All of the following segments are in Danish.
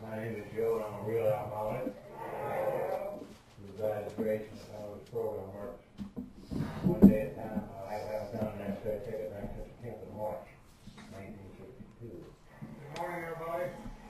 My name is Joe, and I'm a real alcoholic. The God is gracious, and how this program works. One day at a time, I haven't done that, so I take it back to the 10th of March, 1962. Good morning, everybody.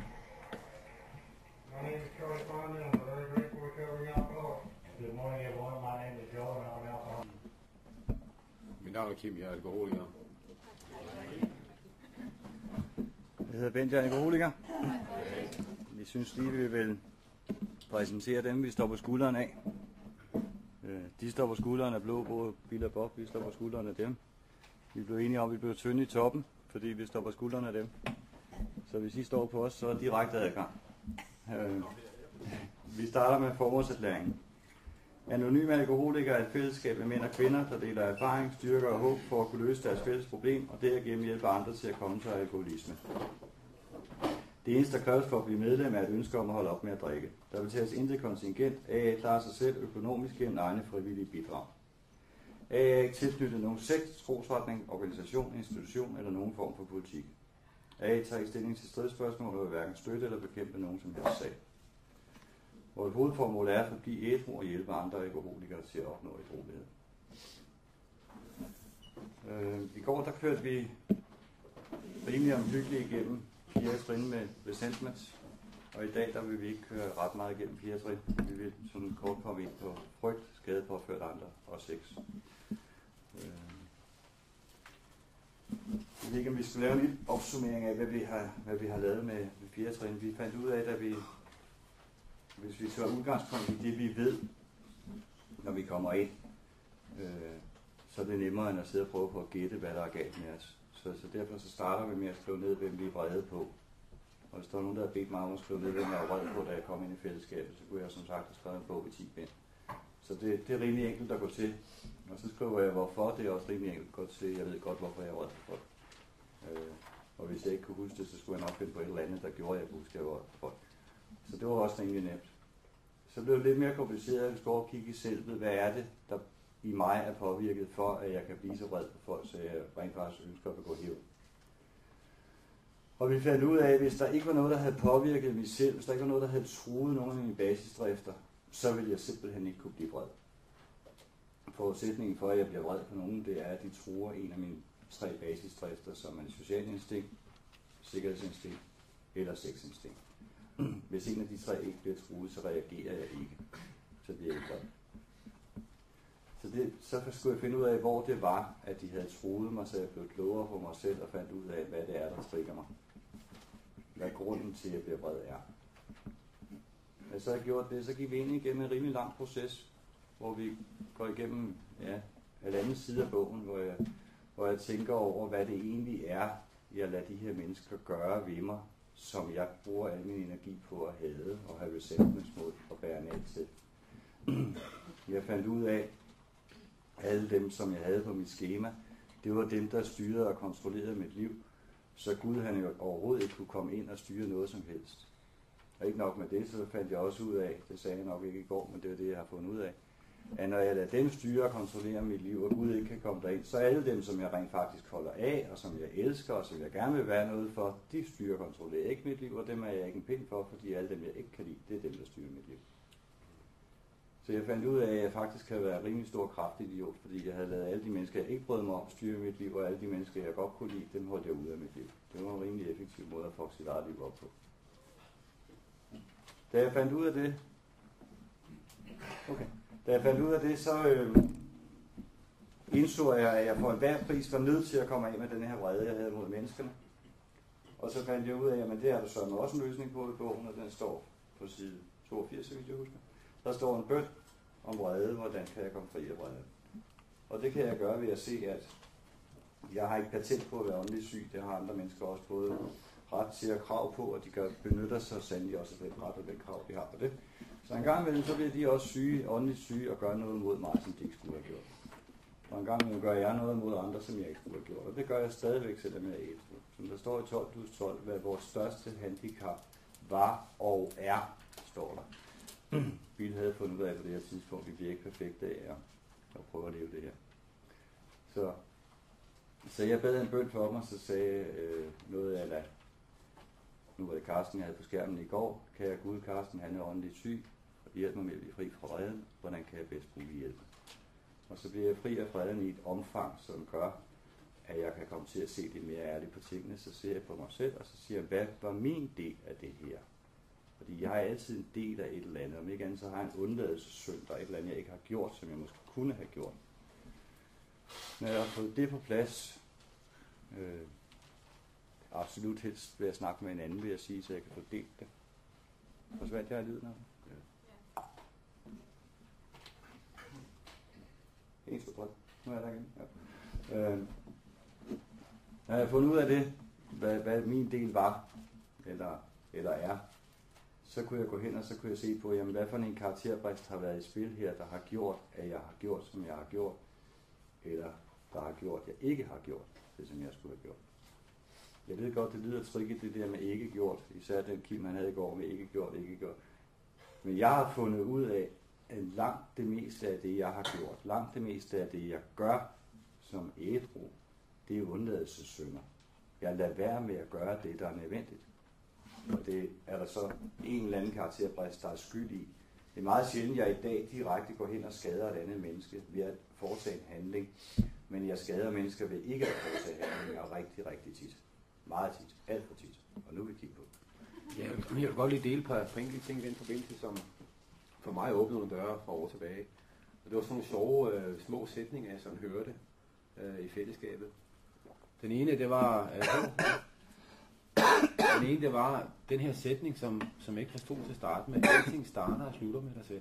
My name is Charlie Fonda, and I'm a very grateful recovering alcoholic. Good morning, everyone. My name is Joe, and I'm an alcoholic. Mit navn er Kim, jeg er alkoholiker. Jeg hedder Bent, jeg er alkoholiker. Vi synes lige, vi vil præsentere dem, vi står på skulderen af. De står på skulderen af Blå, både Bill og Bob, vi står på skulderen af dem. Vi blev enige om, at vi blev tynde i toppen, fordi vi står på skulderen af dem. Så hvis I står på os, så er det direkte adgang. Vi starter med formålserklæringen. Anonyme alkoholikere er et fællesskab med mænd og kvinder, der deler erfaring, styrker og håb for at kunne løse deres fælles problem, og derigennem hjælpe andre til at komme til alkoholisme. Det eneste, der kræves for at blive medlem, er et ønske om at holde op med at drikke. Der betales intet kontingent. AA klarer sig selv økonomisk gennem egne frivillige bidrag. AA er ikke tilknyttet nogen sekt, trosretning, organisation, institution eller nogen form for politik. AA tager ikke stilling til stridsspørgsmål og vil hverken støtte eller bekæmpe nogen som helst sag. Vores hovedformål er at forblive ædru og hjælpe andre alkoholikere til at opnå ædruelighed. I går der kørte vi rimelig omhyggeligt igennem 4 trin med resentment, og i dag der vil vi ikke køre ret meget igennem 4 trin. Vi vil sådan kort komme ind på frygt, skade påført andre og sex. Jeg ved ikke, om vi skal lave en lille opsummering af, hvad vi har lavet med 4 trin. Vi fandt ud af, at hvis vi tager udgangspunkt i det, vi ved, når vi kommer ind, så er det nemmere end at sidde og prøve på at gætte, hvad der er galt med os. Så derfor så starter vi med at skrive ned, hvem vi er vrede på. Og hvis der er nogen, der har bedt mig om at skrive ned, hvem jeg er vred på, da jeg kom ind i fællesskabet, så kunne jeg som sagt have skrevet en bog i 10 bind. Så det er rimelig enkelt at gå til. Og så skriver jeg, hvorfor. Det er også rimelig enkelt at gå til. Jeg ved godt, hvorfor jeg er vred på folk. Og hvis jeg ikke kunne huske det, så skulle jeg nok finde på et eller andet, der gjorde, at jeg kunne huske, at jeg var vred på folk. Så det var også rimelig nemt. Så blev det lidt mere kompliceret, at vi skal over og kigge i selvet. Hvad er det, der i mig er påvirket for, at jeg kan blive så vred på folk, så jeg rent faktisk ønsker at begå hævn. Og vi fandt ud af, at hvis der ikke var noget, der havde påvirket mig selv, hvis der ikke var noget, der havde truet nogle af mine basisdrifter, så ville jeg simpelthen ikke kunne blive vred. Forudsætningen for, at jeg bliver vred på nogen, det er, at de truer en af mine 3 basisdrifter, som er socialt instinkt, sikkerhedsinstinkt eller sexinstinkt. Hvis en af de 3 ikke bliver truet, så reagerer jeg ikke. Så bliver jeg ikke vred. Så skulle jeg finde ud af, hvor det var, at de havde truet mig, så jeg blev klogere på mig selv og fandt ud af, hvad det er, der trigger mig. Hvad grunden til, at jeg bliver vred er. Og så har jeg gjort det, så gik vi ind igennem en rimelig lang proces, hvor vi går igennem 1,5 side af bogen, hvor jeg tænker over, hvad det egentlig er, jeg lader de her mennesker gøre ved mig, som jeg bruger al min energi på at hade og have resentments mod og bære ned til. Jeg fandt ud af, alle dem, som jeg havde på mit skema, det var dem, der styrede og kontrollerede mit liv, så Gud han jo overhovedet ikke kunne komme ind og styre noget som helst. Og ikke nok med det, så fandt jeg også ud af, det sagde jeg nok ikke i går, men det er det, jeg har fundet ud af, at når jeg lader dem styre og kontrollere mit liv, og Gud ikke kan komme derind, så alle dem, som jeg rent faktisk holder af, og som jeg elsker, og som jeg gerne vil være noget for, de styrer og kontrollerer ikke mit liv, og dem er jeg ikke en pind for, fordi alle dem, jeg ikke kan lide, det er dem, der styrer mit liv. Så jeg fandt ud af, at jeg faktisk havde været en rimelig stor kraftidiot, fordi jeg havde lavet alle de mennesker, jeg ikke brød mig om, styre mit liv, og alle de mennesker, jeg godt kunne lide, dem holdt jeg ude af mit liv. Det var en rimelig effektiv måde at få sit eget liv op på. Da jeg fandt ud af det, så indså jeg, at jeg for enhver pris var nødt til at komme af med den her vrede, jeg havde mod menneskerne. Og så fandt jeg ud af, at det er der så også en løsning på i bogen, og den står på side 82, så vidt jeg husker. Der står en bøn om vrede, hvordan kan jeg komme fri af vrede. Og det kan jeg gøre ved at se, at jeg har ikke patent på at være åndelig syg. Det har andre mennesker også både ret til at krav på, og de benytter sig sandelig også af den ret og den krav, de har på det. Så en gang imellem, så bliver de også syge, åndeligt syge, og gør noget mod mig, som de ikke skulle have gjort. Og en gang imellem gør jeg noget mod andre, som jeg ikke skulle have gjort. Og det gør jeg stadigvæk, selvom jeg er ædru. Som der står i 12+12, hvad vores største handicap var og er, står der. Bill havde fundet ud af på det her tidspunkt, vi bliver ikke perfekte af at prøve at leve det her. Så jeg bad en bøn for mig, så sagde noget af Nu var det Carsten, jeg havde på skærmen i går. Kære Gud, Carsten, han er åndeligt syg. Og hjælp mig med at blive fri fra vreden. Hvordan kan jeg bedst bruge hjælp? Og så bliver jeg fri af vreden i et omfang, som gør, at jeg kan komme til at se det mere ærligt på tingene. Så ser jeg på mig selv, og så siger jeg, hvad var min del af det her? Fordi jeg har altid en del af et eller andet. Om ikke andet, så har jeg en undladelsessynd, der er et eller andet, jeg ikke har gjort, som jeg måske kunne have gjort. Når jeg har fået det på plads, absolut helst vil jeg snakke med en anden, vil jeg sige, så jeg kan få delt det. Forsvandt jeg i lyden af det? Ja. En så godt. Nu er jeg der igen. Ja. Når jeg har fundet ud af det, hvad min del var, eller er, så kunne jeg gå hen, og så kunne jeg se på, jamen, hvad for en karakterbrist har været i spil her, der har gjort, at jeg har gjort, som jeg har gjort, eller der har gjort, at jeg ikke har gjort det, som jeg skulle have gjort. Jeg ved godt, det lyder tricky, det der med ikke gjort, især den Kim, han havde i går med ikke gjort. Men jeg har fundet ud af, at langt det meste af det, jeg har gjort, langt det meste af det, jeg gør som ædru, det er undladelsessynder. Jeg lader være med at gøre det, der er nødvendigt. Og det er der så en eller anden karakterbrist, der er skyld i. Det er meget sjældent, at jeg i dag direkte går hen og skader et andet menneske ved at foretage en handling. Men jeg skader mennesker ved ikke at foretage handlinger rigtig, rigtig tit. Meget tit. Alt for tit. Og nu vil vi kigge på det. Ja, jeg vil godt lige dele på enkelte ting i den forbindelse, som for mig åbnede nogle døre for år tilbage. Og det var sådan nogle sjove små sætninger, jeg sådan hørte i fællesskabet. Den ene, det var... det var den her sætning, som jeg ikke forstod til at starte med. Alting starter og slutter med dig selv.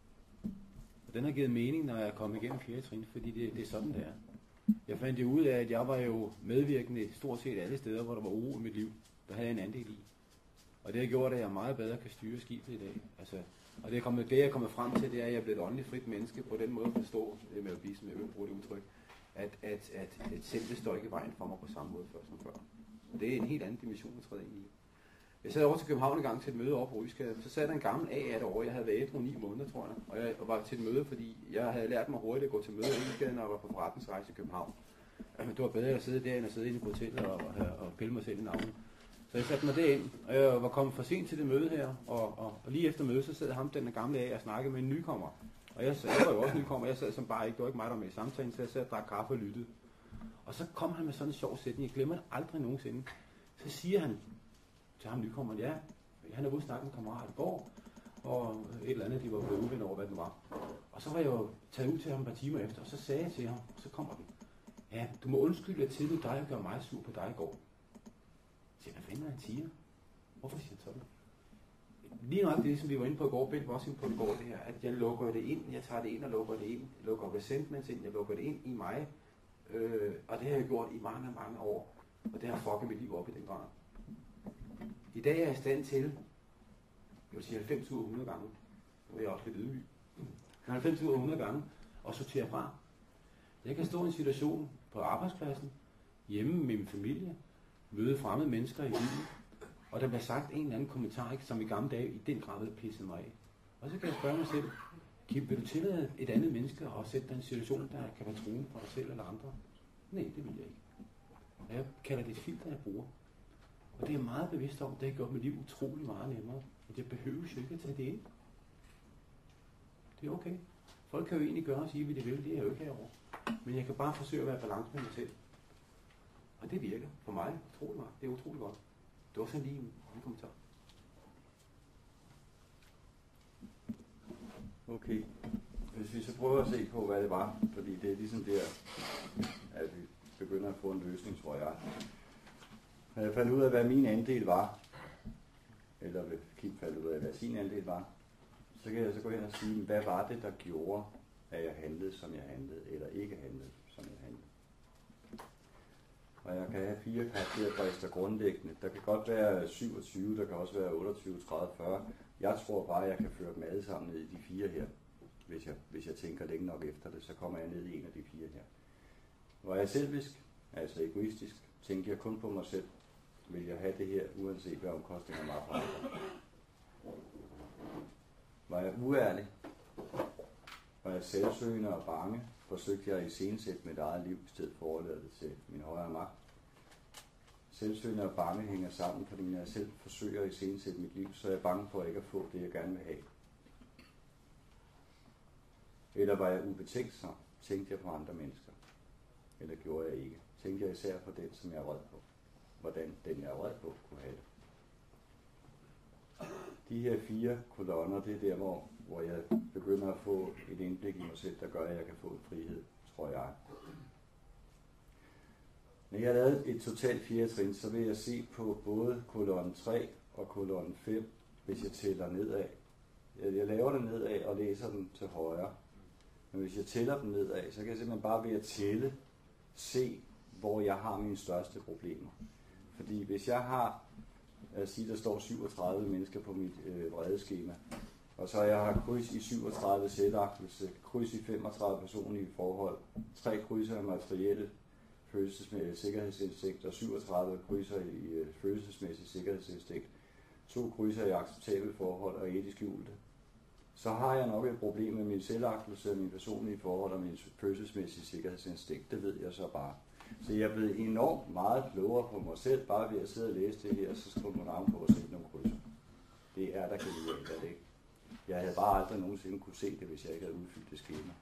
Og den har givet mening, når jeg er kommet igennem 4. trin, fordi det er sådan, det er. Jeg fandt jo ud af, at jeg var jo medvirkende stort set alle steder, hvor der var uro i mit liv. Der havde jeg en andel i. Og det har gjort, at jeg meget bedre kan styre skibet i dag. Altså, og det jeg er kommet frem til, det er, at jeg er blevet et åndeligt frit menneske på den måde at forstå, det med at blive, som jeg vil bruge det udtryk, at selv det står ikke i vejen for mig på samme måde før som før. Og det er en helt anden dimension at træde ind i. Jeg sad over til København en gang til et møde over på Rysgade. Så sad der en gammel A derovre. Jeg havde været ædru 9 måneder, tror jeg. Og jeg var til et møde, fordi jeg havde lært mig hurtigt at gå til møde i Rysgade, når jeg var på forretningsrejse i København. Det var bedre at sidde der, end at sidde inde på hotellet og pille mig selv i navnet. Så jeg satte mig derind, og jeg var kommet for sent til det møde her. Og lige efter mødet, så sad ham den gamle A og snakkede med en nykommer. Og jeg var jo også nykommer. Jeg sad som bare ikke, det var ikke mig, der var med i samtalen, så jeg sad og drak kaffe og lyttede. Og så kom han med sådan en sjov sætning. Jeg glemmer det aldrig nogensinde. Så siger han til ham nykommeren, ja, han er ude og snakke med en kammerat i går, og et eller andet, de var blevet uvenner over, hvad den var. Og så var jeg jo taget ud til ham et par timer efter, og så sagde jeg til ham, og så kommer den, ja, du må undskylde, at tillod dig og gøre mig sur på dig i går. Så jeg, hvad fanden han siger? Hvorfor siger han sådan? Lige nok det, som vi var inde på i går, Bent var også inde på i går, det her, at jeg lukker det ind, jeg tager det ind og lukker det ind, jeg lukker resentments ind, jeg lukker det ind i mig, og det har jeg gjort i mange, mange år, og det har fucket mit liv op i den grad. I dag er jeg i stand til, jeg vil sige 90 ud af 100 gange, nu er jeg også lidt ydmyg, 90 ud af 100 gange, og sortere fra. Jeg kan stå i en situation på arbejdspladsen, hjemme med min familie, møde fremmede mennesker i byen, og der bliver sagt en eller anden kommentar, ikke, som i gamle dage i den grad pissede mig af. Og så kan jeg spørge mig selv, Kim, vil du tillade et andet menneske at sætte dig i en situation, der kan være truende for dig selv eller andre? Nej, det vil jeg ikke. Jeg kalder det et filter, jeg bruger. Og det er jeg meget bevidst om, det har gjort mit liv utrolig meget nemmere. Og det behøver jo ikke at tage det ind. Det er okay. Folk kan jo egentlig gøre og sige, hvad de vil, det er jeg jo ikke herovre. Men jeg kan bare forsøge at være i balance med mig selv. Og det virker for mig utrolig meget. Det er utrolig godt. Det var sådan lige en kommentar. Okay. Hvis vi så prøver at se på, hvad det var, fordi det er ligesom der, at vi begynder at få en løsning, tror jeg. Når jeg fandt ud af, hvad min andel var, eller vil Kim falde ud af, hvad sin andel var, så kan jeg så gå hen og sige, hvad var det, der gjorde, at jeg handlede, som jeg handlede, eller ikke handlede, som jeg handlede. Og jeg kan have 4 karakterbrister grundlæggende. Der kan godt være 27, der kan også være 28, 30, 40. Jeg tror bare, at jeg kan føre dem alle sammen ned i de 4 her. Hvis jeg tænker længe nok efter det, så kommer jeg ned i en af de 4 her. Var jeg selvisk, altså egoistisk, tænker jeg kun på mig selv, vil jeg have det her, uanset hvad omkostninger meget for andre. Var jeg uærlig? Var jeg selvsøgende og bange? Forsøgte jeg at iscenesætte mit eget liv, i stedet for at overlade det til min højere magt? selvsøgende og bange hænger sammen, fordi når jeg selv forsøger at iscenesætte mit liv, så er jeg bange for ikke at få det, jeg gerne vil have. Eller var jeg ubetænksom? Tænkte jeg på andre mennesker? Eller gjorde jeg ikke? Tænkte jeg især på den, som jeg er vred på? Hvordan den, jeg er vred på, kunne have det? De her 4 kolonner, det er der, hvor jeg begynder at få et indblik i mig selv, der gør, at jeg kan få en frihed, tror jeg. Når jeg har lavet et totalt 4 trin, så vil jeg se på både kolonne 3 og kolonne 5, hvis jeg tæller nedad. Jeg laver det nedad og læser den til højre. Men hvis jeg tæller dem nedad, så kan jeg simpelthen bare ved at tælle se, hvor jeg har mine største problemer. Fordi hvis jeg har, lad os sige, der står 37 mennesker på mit vredeskema, og så jeg har kryds i 37 selvagtelse, kryds i 35 personlige forhold, 3 krydser af materielle følelsesmæssige sikkerhedsinstinkt, og 37 krydser i følelsesmæssig sikkerhedsinstinkt, 2 krydser i acceptable forhold og 1 i skjulte, så har jeg nok et problem med min selvagtelse, min personlige forhold og min følelsesmæssige sikkerhedsinstinkt. Det ved jeg så bare. Så jeg er blevet enormt meget klogere på mig selv, bare ved at sidde og læse det her, og så skrive nogle navn på og sætte nogle krydser. Det er der genialt, er det ikke? Jeg havde bare aldrig nogensinde kunne se det, hvis jeg ikke havde udfyldt det skema.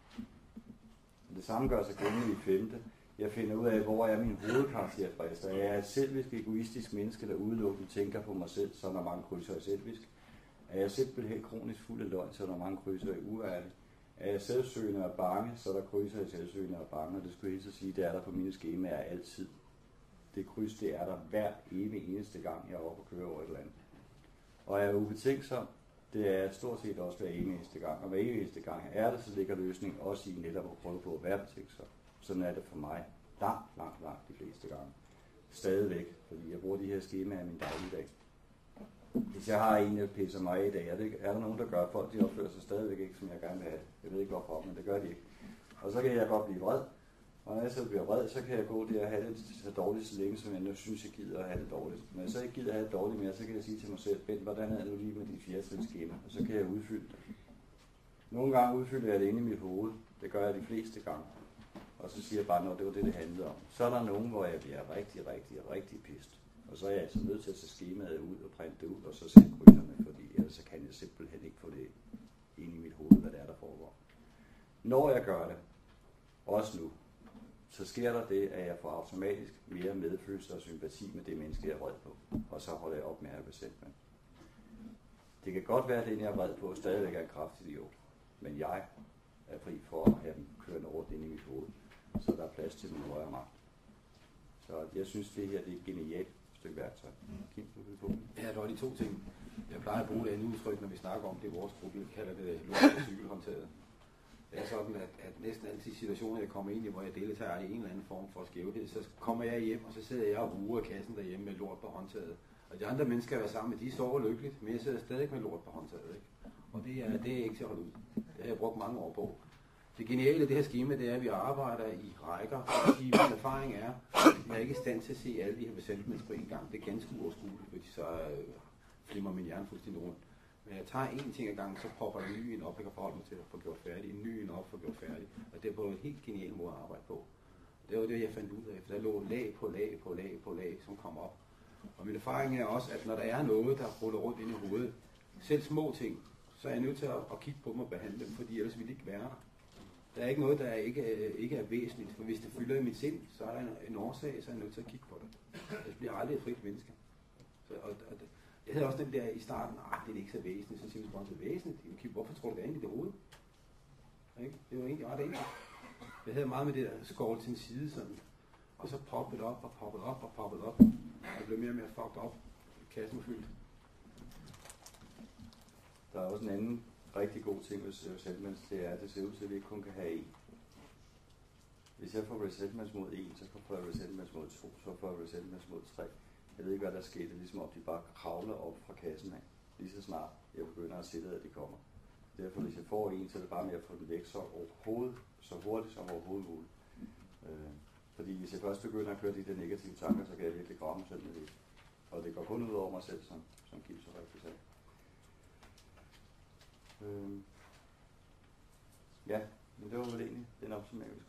Det samme gør sig gældende i 5. Jeg finder ud af, hvor er min hovedkarakterbrister. Er jeg et selvisk, egoistisk menneske, der udelukkende tænker på mig selv, så er der mange krydser i selvisk? Er jeg simpelthen kronisk fuld af løgn, så er der mange krydser i uærlig? Er jeg selvsøgende og bange, så er der krydser i selvsøgende og bange? Og det skulle jeg helt sige, det er der på mine skemaer altid. Det kryds, det er der hver eneste gang, jeg er oppe og kører over et eller andet. Og er jeg ubetænksom, det er jeg stort set også hver eneste gang. Og hver eneste gang jeg er det, så ligger løsningen også i netop at prøve på at være betænksom. Sådan er det for mig langt de fleste gange. Stadigvæk, fordi jeg bruger de her skemaer i min dagligdag. Hvis jeg har en, der pisser mig af i dag, er der nogen, der gør, folk de opfører sig stadigvæk ikke, som jeg gerne vil have det. Jeg ved ikke hvorfor, men det gør de ikke. Og så kan jeg godt blive vred. Og når jeg så bliver vred, så kan jeg gå der og have det så dårligt så længe, som jeg nu synes, jeg gider at have det dårligt. Når jeg så ikke gider at have det dårligt mere, så kan jeg sige til mig selv, Bent, hvordan er det lige med de 4 skema? Og så kan jeg udfylde det. Nogle gange udfylder jeg det inde i mit hoved. Det gør jeg de fleste gange. Og så siger jeg bare, når det var det handlede om. Så er der nogen, hvor jeg bliver rigtig pist. Og så er jeg altså nødt til at tage skemaet ud og printe det ud, og så sætte krydserne, fordi ellers så kan jeg simpelthen ikke få det ind i mit hoved, hvad det er, der foregår. Når jeg gør det, også nu, så sker der det, at jeg får automatisk mere medfølelse og sympati med det menneske, jeg er vred på. Og så holder jeg op med at besætte mig. Det kan godt være, at den, jeg er vred på, stadigvæk er en kraftidiot. Men jeg er fri for at have dem kørende rundt ind i mit hoved. Så der er plads til min højre magt. Så jeg synes, det her det er et genialt stykke værktøj. Kim, du vil på det? Ja, der er de 2 ting. Jeg plejer at bruge det andet udtryk, når vi snakker om det i vores gruppe. Vi kalder det lort og cykelhåndtaget. Det er sådan, at næsten altid situationer, jeg kommer ind i, hvor jeg deltager i en eller anden form for skævhed, så kommer jeg hjem, og så sidder jeg og ruger kassen derhjemme med lort på håndtaget. Og de andre mennesker, jeg er sammen med, de sover lykkeligt, men jeg sidder stadig med lort på håndtaget. Ikke? Og det er ikke til at holde ud. Det har jeg brugt mange år på. Det geniale af det her schema, det er, at vi arbejder i rækker. Min erfaring er, at jeg er ikke i stand til at se alle de her besættelser på en gang. Det er ganske uoverskueligt, fordi så flimmer min hjerne fuldstændig rundt. Men jeg tager en ting ad gangen, så popper en ny en op, jeg kan forholde mig til at få gjort færdig. En ny en op, få gjort færdig. Og det er på en helt genial måde at arbejde på. Det var det, jeg fandt ud af. For der lå lag, som kom op. Og min erfaring er også, at når der er noget, der ruller rundt ind i hovedet, selv små ting, så er jeg nødt til at kigge på dem og behandle dem, fordi ellers vil de ikke være der. Der er ikke noget, der ikke er væsentligt, for hvis det fylder i mit sind, så er der en årsag, så er jeg nødt til at kigge på det. Jeg bliver aldrig et frit menneske. Jeg havde også den der i starten, det er ikke så væsentligt, så siger vi bare, det er væsentligt. Hvorfor tror du, det er egentlig det hoved? Ikke? Det var egentlig ret enkelt. Jeg havde meget med det der skåret til en side sådan, og så poppet op. Og det blev mere og mere fucked op. Kassen var fyldt. Der er også en anden rigtig god ting ved resentments, det er, at det ser ud til, at vi ikke kun kan have 1. Hvis jeg får resentments mod 1, så får jeg resentments mod 2, så får jeg resentments mod 3. Jeg ved ikke, hvad der sker. Det er ligesom, at de bare kravler op fra kassen af, lige så snart jeg begynder at sætte, at de kommer. Derfor, hvis jeg får 1, så er det bare med at få den væk så hurtigt som overhovedet muligt. Fordi hvis jeg først begynder at køre de der negative tanker, så kan jeg virkelig grave mig selv med det. Og det går kun ud over mig selv, som Kim så rigtig sagde. Ja, men det var vel egentlig den opsummering, vi skulle